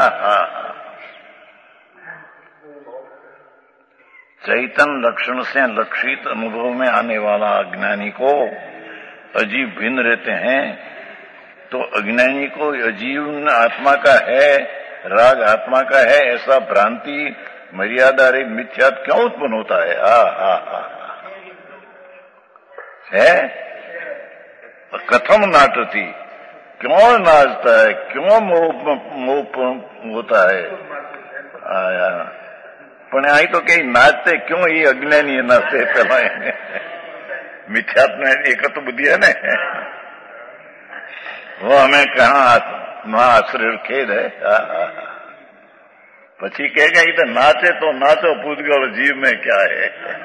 Speaker 2: चैतन्य लक्षण से लक्षित अनुभव में आने वाला अज्ञानी को अजीव भिन्न रहते हैं, तो अज्ञानी को अजीव आत्मा का है, राग आत्मा का है, ऐसा भ्रांति मर्यादा रे मिथ्यात क्यों उत्पन्न होता है? कथम नाटती, क्यों नाचता है, क्यों मोह होता है? पण आई तो कई नाचते क्यों? ये अज्ञानी नाचते पहला मिथ्यात में एकत्व बुद्धि है न, वो हमें कहाँ महाआश्चर्य खेद है। પછી कहेगा ये तो नाचे तो नाचो, पूतगल जीव में क्या है?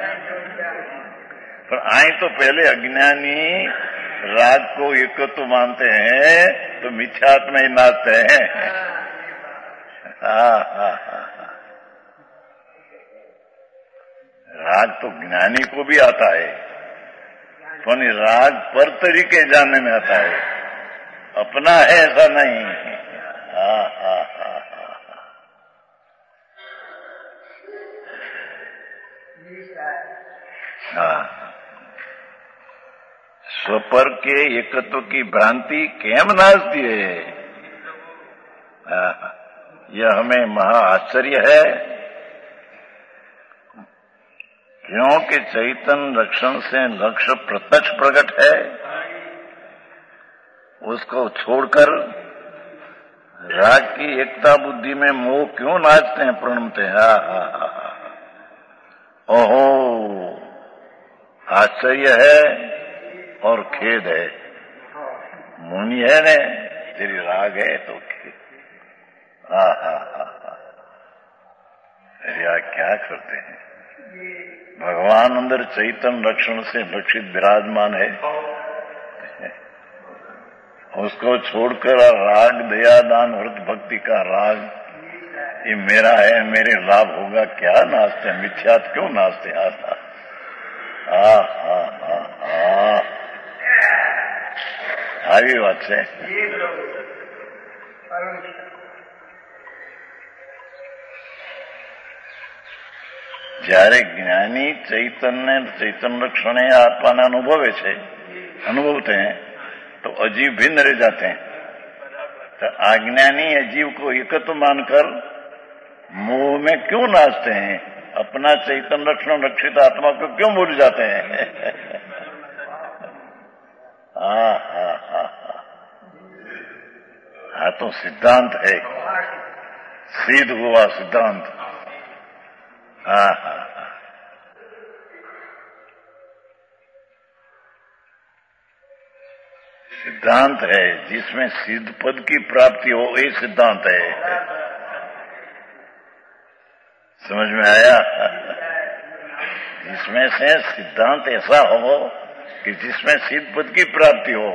Speaker 2: पर आई तो पहले अज्ञानी राग को एकत्व मानते हैं तो मिथ्यात में ही नाचते हैं। राग तो ज्ञानी को भी आता है, पर राग पर तरीके जानने में आता है, अपना है ऐसा नहीं। स्वर के एकत्व की भ्रांति केम नाचती है, यह हमें महा आश्चर्य है, क्योंकि चैतन्य लक्षण से लक्ष्य प्रत्यक्ष प्रकट है, उसको छोड़कर राग की एकता बुद्धि में मोह क्यों नाचते हैं, प्रणमते हैं। ओहो, आश्चर्य है और खेद है। मुनि है ने, तेरी राग है तो खेद। अरे क्या करते हैं, भगवान अंदर चैतन्य लक्षण से लक्षित विराजमान है, उसको छोड़कर राग दया दान व्रत भक्ति का राग, ये मेरा है, मेरे लाभ होगा, क्या नाचते हैं, मिथ्यात क्यों नाचते हैं। આવી વાત છે। જ્યારે જ્ઞાની ચૈતન્ય लक्षण आत्मा ने अनुभवते हैं तो अजीव भिन्न रह जाते हैं। तो अज्ञानी अजीव को एकत्व मानकर मोह में क्यों नाचते हैं, अपना चैतन्य लक्षण लक्षित आत्मा को क्यों भूल जाते हैं। हाँ तो सिद्धांत है, सिद्ध हुआ सिद्धांत। सिद्धांत है जिसमें सिद्ध पद की प्राप्ति हो, ये सिद्धांत है। समझ में आया। जिसमें से सिद्धांत ऐसा हो कि जिसमें सिद्ध पद की प्राप्ति हो,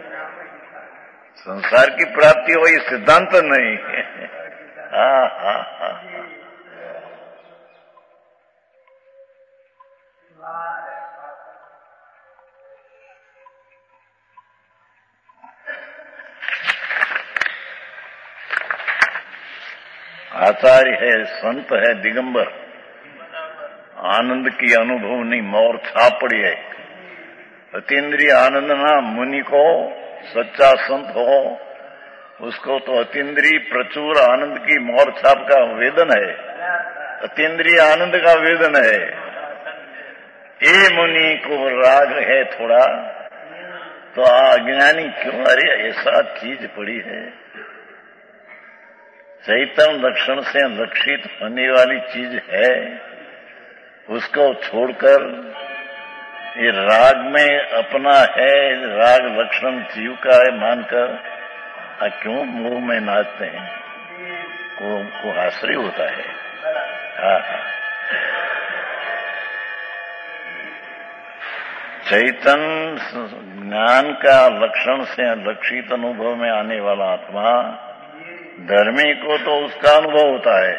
Speaker 2: संसार की प्राप्ति हो, ये सिद्धांत नहीं। आचार्य है, संत है, दिगंबर, आनंद की अनुभव नहीं मोर छाप पड़ी है। अतीन्द्रिय आनंद ना मुनि को सच्चा संत हो, उसको तो अतीन्द्रिय प्रचुर आनंद की मोर छाप का वेदन है, अतीन्द्रिय आनंद का वेदन है। ये मुनि को राग है थोड़ा, तो अज्ञानी क्यों, अरे ऐसा चीज पड़ी है। चैतन्य लक्षण से लक्षित होने वाली चीज है, उसको छोड़कर ये राग में अपना है, राग लक्षण जीव का है मानकर क्यों मुंह में नाचते हैं, को आश्चर्य होता है। चैतन्य ज्ञान का लक्षण से लक्षित अनुभव में आने वाला आत्मा, धर्मी को तो उसका अनुभव होता है,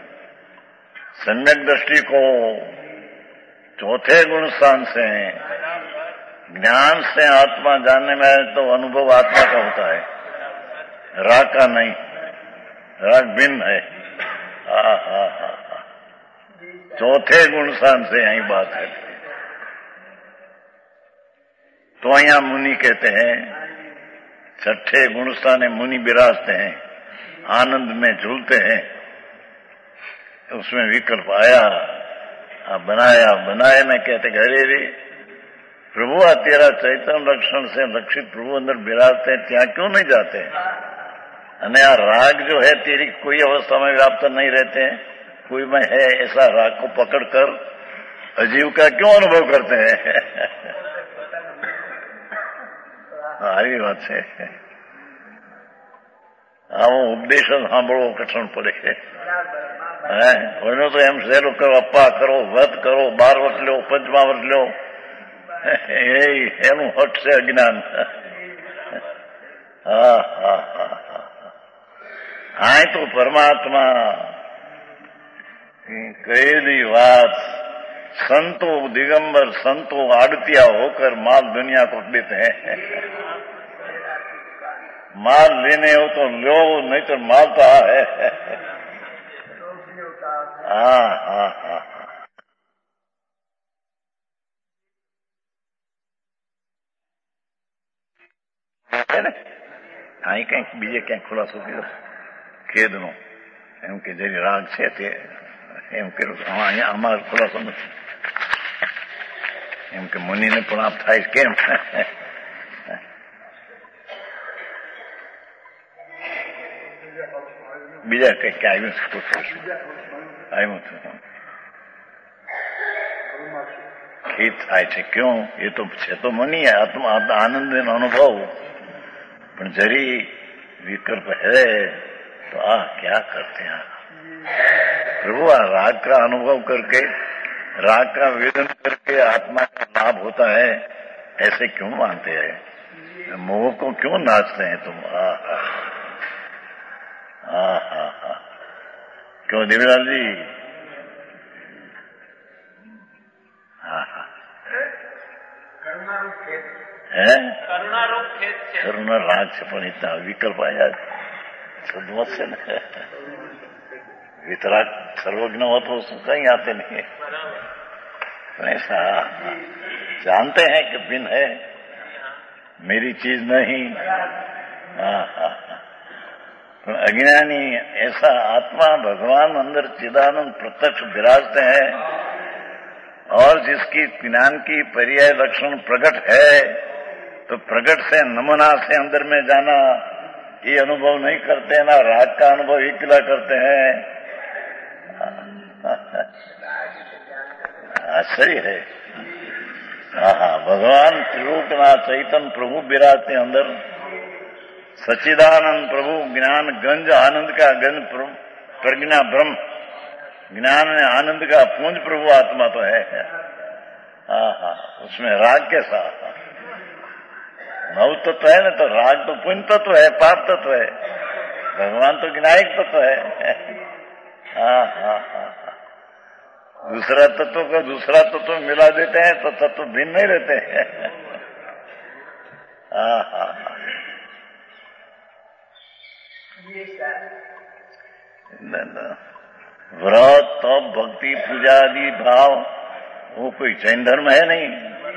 Speaker 2: सम्यक दृष्टि को चौथे गुण स्थान से ज्ञान से आत्मा जानने में तो अनुभव आत्मा का होता है, राग का नहीं, राग भिन्न है। चौथे गुण स्थान से यही बात है। तो यहाँ मुनि कहते हैं, छठे गुण स्थान मुनि विराजते हैं, आनंद में झूलते हैं। उसमें विकल्प आया, बनाया न कहते अरे रे प्रभु तेरा चैतन्य लक्षण से लक्षित प्रभु अंदर विराजते हैं, ત્યાં क्यों नहीं जाते। અને આ राग जो है तेरी कोई अवस्था में व्याप्त नहीं रहते हैं, कोई में है, ऐसा राग को पकड़कर अजीव का क्यों अनुभव करते हैं। આવી વાત છે। આવો ઉપદેશ સાંભળવો કઠણ પડે। કોઈનો તો એમ સહેલો કરો, અપ્પા કરો, વ્રત કરો, 12 વર્ષ લો, 5મા વર્ષ લો, એનું હટ છે અજ્ઞાન। આ તો પરમાત્મા કહેલી વાત संतों दिगंबर संतों आड़तिया होकर माल दुनिया को देते हैं। माल लेने हो तो लो, नहीं तो माल तो है। हाँ हाँ हाँ हाँ કંઈક બીજે ક્યાંક ખુલાસો કર્યો ખેદનો એમ કે જે રાગ છે તે એમ કર્યો અહીંયા અમારો ખુલાસો નથી એમ કે મુનિને પણ આપ થાય કેમ બીજા કંઈક આવ્યું આવ્યું હતું ખેદ થાય છે ક્यों એ તો છે તો मुनि आत्मा आनंद अनुभव पर जरी विकल्प है तो क्या करते हैं प्रभु राग का अनुभव करके राग का वेदन करके आत्मा का लाभ होता है ऐसे क्यों मानते हैं मोह को क्यों नाचते हैं तुम क्यों देवीलाल जी है करुणा राग से पण इतना विकल्प आया सद्मत से न वितराग सर्वज्ञ हो तो कहीं आते नहीं ऐसा जानते हैं कि भिन्न है मेरी चीज नहीं अज्ञानी ऐसा आत्मा भगवान अंदर चिदानंद प्रत्यक्ष विराजते हैं और जिसकी ज्ञान की पर्याय लक्षण प्रकट है तो प्रकट से नमूना से अंदर में जाना ये अनुभव नहीं करते ना राग का अनुभव ही किला करते हैं आश्चर्य है भगवान त्रिलोकनाथ चैतन्य प्रभु विराजते अंदर सच्चिदानंद प्रभु ज्ञान गंज आनंद का गंज प्रज्ञा ब्रह्म ज्ञान में आनंद का पुंज प्रभु आत्मा तो है उसमें राग के साथ नव तत्व है ना तो राग तो पुण्य तत्व है पाप तत्व है भगवान तो ज्ञायक तत्व है दूसरा तत्व को दूसरा तत्व मिला देते हैं तो तत्व भिन्न नहीं रहते हैं व्रत तप भक्ति पूजा आदि भाव वो कोई जैन धर्म है नहीं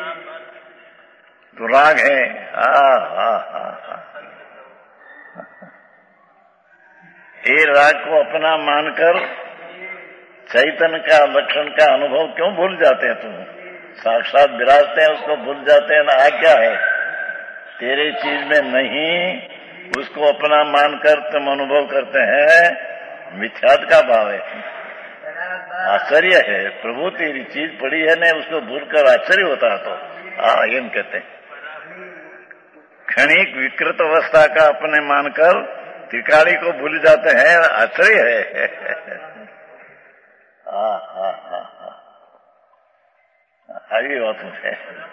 Speaker 2: तो राग है ये राग को अपना मानकर चैतन्य का लक्षण का अनुभव क्यों भूल जाते हैं तुम साक्षात विराजते हैं उसको भूल जाते हैं ना क्या है तेरे चीज में नहीं उसको अपना मानकर तुम अनुभव करते हैं मिथ्यात का भाव है आश्चर्य है प्रभु तेरी चीज पड़ी है ना उसको भूलकर आश्चर्य होता है तो ये कहते हैं क्षणिक विकृत अवस्था का अपने मानकर त्रिकाली को भूल जाते हैं आश्चर्य है આવી વાતો છે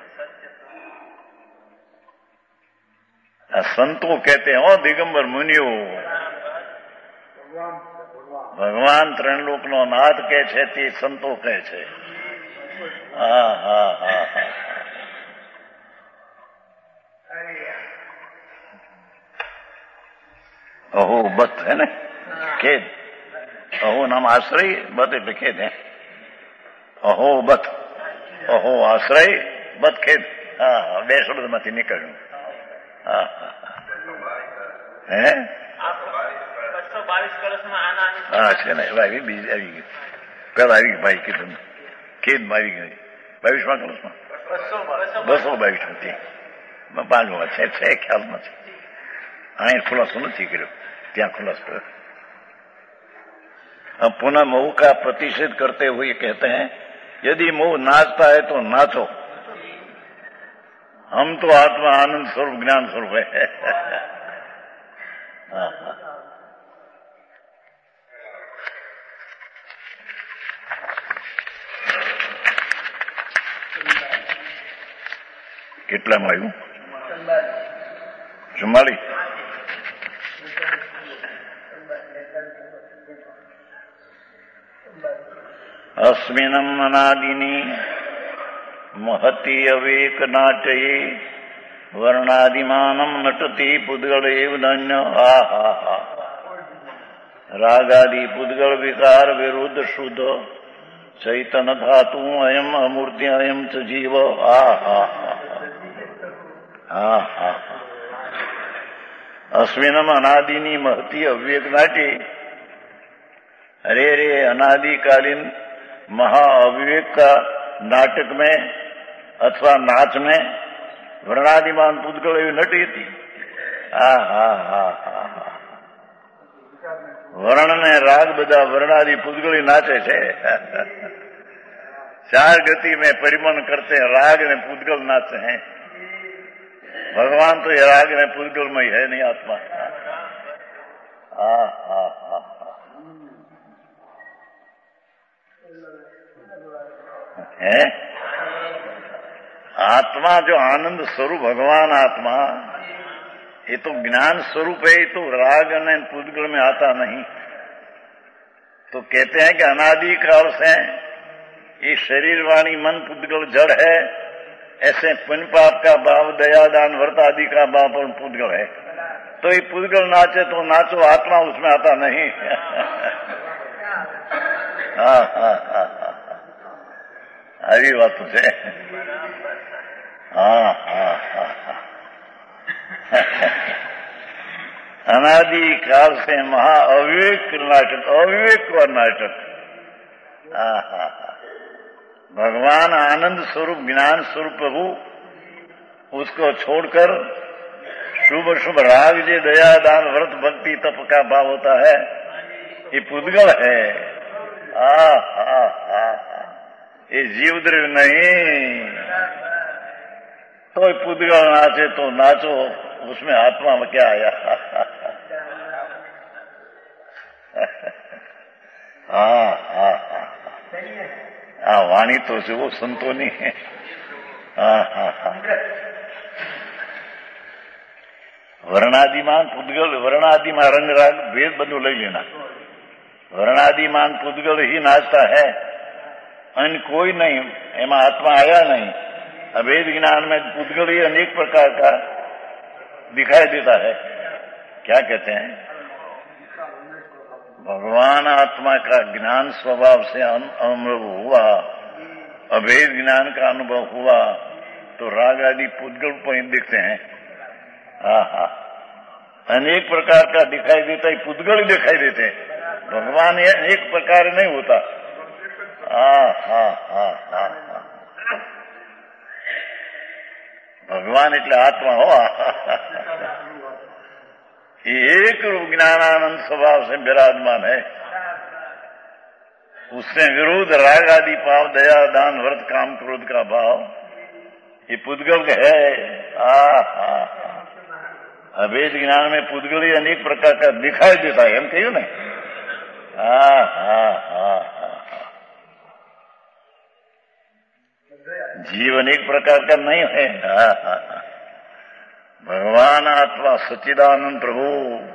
Speaker 2: संतो कहते हैं दिगंबर मुनियो भगवान त्रणलोक नो नाथ કહે છે તે સંતો કહે છે अहो बत है ना खेद अहो नाम आश्रय बत એટલે ખેદ है अहो बत अहो आश्रय बत खेद બે શબ્દ માંથી નીકળ્યું હે
Speaker 3: 222 કળશમાં
Speaker 2: છે ને આવી બીજી આવી ગઈ પેલા આવી ભાઈ કીધું ખેદ માં આવી ગઈ 22માં કળશમાં 222 હતી પાંચમાં છે ખ્યાલ નથી અહીં ખુલાસો નથી કર્યો ત્યાં खुलासा हम पुनः मोह का प्रतिषेध करते हुए कहते हैं यदि मोह नाचता है तो नाचो हम तो आत्मा आनंद स्वरूप ज्ञान स्वरूप है કેટલામાં આવ્યું 44 हाँ अस्मिनम् अनादिनी महति अवेक नाट्ये वर्णादिमानम् नटति पुद्गलेव धन्य। हा हा हा। रागादि पुद्गल विकार विरुद्ध शुद्ध चैतन्य धातु अयम अमूर्ति अयम च जीव। हा हा हा हा। अस्मिनम अनादिनी महती अव्यक नाट्य। अरे रे अनादिकालीन महाअविवेक का नाटक में अथवा नाच में वर्णादिमान पुद्गल नटी थी। हा हा हा हा। वर्ण ने राग बधा वर्णादि पुद्गली नाचे छे। चार गति में परिमन करते हैं, राग ने पुद्गल नाचे हैं। भगवान तो ये राग ने पुद्गल में है नहीं आत्मा। हा हा हा। है आत्मा जो आनंद स्वरूप भगवान आत्मा, ये तो ज्ञान स्वरूप है, ये तो राग ने पुद्गल में आता नहीं। तो कहते हैं कि अनादि काल से ये शरीर वाणी मन पुद्गल जड़ है, ऐसे पुण्य पाप का भाव दया दान व्रत आदि का भाव पर पुद्गल है। तो ये पुद्गल नाचे तो नाचो, आत्मा उसमें आता नहीं। हाँ हाँ हाँ हाँ। આવી વાતો છે। હા હા હા હા। अनादि काल से महा अविवेक नाटक, अविवेक का नाटक। भगवान आनंद स्वरूप ज्ञान स्वरूप प्रभु, उसको छोड़कर शुभ शुभ राग जे दया दान व्रत भक्ति तप का भाव होता है, ये पुद्गल है। ये जीव द्रव्य नहीं। तो पुद्गल नाचे तो नाचो, उसमें आत्मा में क्या आया। हाँ हाँ हाँ। वाणी तो से वो संतोनी है। हाँ हाँ हाँ। वर्णादिमान पुद्गल, वर्णादिमान रंग राग भेद बधु लई लेना। वर्णादिमान पुद्गल ही नाचता है, अन्य कोई नहीं। एमा आत्मा आया नहीं। अभेद ज्ञान में पुद्गल ही अनेक प्रकार का दिखाई देता है। क्या कहते हैं? भगवान आत्मा का ज्ञान स्वभाव से अनुभव हुआ, अभेद ज्ञान का अनुभव हुआ, तो राग आदि पुद्गल पर दिखते हैं। हाँ, अनेक प्रकार का दिखाई देता है, पुद्गल ही दिखाई देते हैं। भगवान एक प्रकार नहीं होता। भगवान એટલે आत्मा हो। एक रूप ज्ञानानंद स्वभाव से विराजमान है। उससे विरोध राग आदि भाव, दया दान व्रत काम क्रोध का भाव, ये पुद्गल है। अभेद ज्ञान में पुद्गल ही अनेक प्रकार का दिखाई देता है, हम कहियो नहीं। जीवन एक प्रकार का नहीं है। भगवान आत्मा सच्चिदानंद प्रभु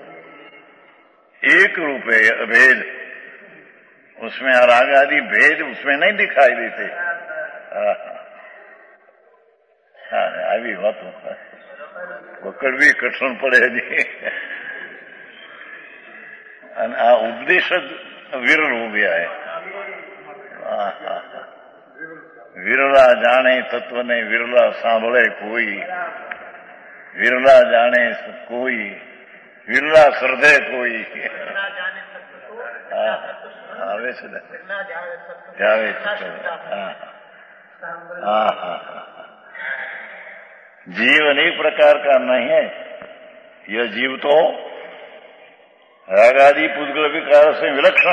Speaker 2: एक रूप है, अभेद। उसमें राग आदि भेद उसमें नहीं दिखाई देते। આવી વાતો પકડવી કઠણ પડે હજી। અને આ ઉપદેશ જ વિરલ હો ગયા है। विरला जाने तत्व ने विरला सांभळे कोई, विरला जाने कोई, विरला हृदय कोई। આવે છે ને? આવે છે। जीव अनेक प्रकार का नहीं है। यह जीव तो रागादि पुद्गल विकार से विलक्षण।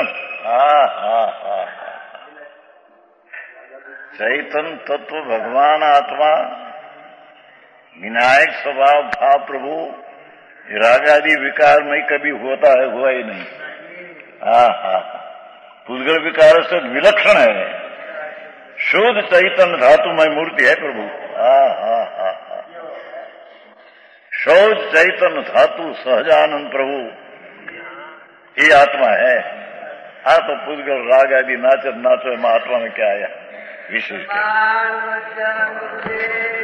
Speaker 2: चैतन्य तत्व भगवान आत्मा विनायक स्वभाव भाव प्रभु रागादि विकार में कभी होता है, हुआ ही नहीं। पुद्गल विकार से विलक्षण है। शुद्ध चैतन्य धातुमय मूर्ति है प्रभु। शुद्ध चैतन्य धातु सहजानंद प्रभु ये आत्मा है। આ તો પૂતગલ રાગ આદિ નાચો એમાં આત્માને ક્યાં આવ્યા વિશેષ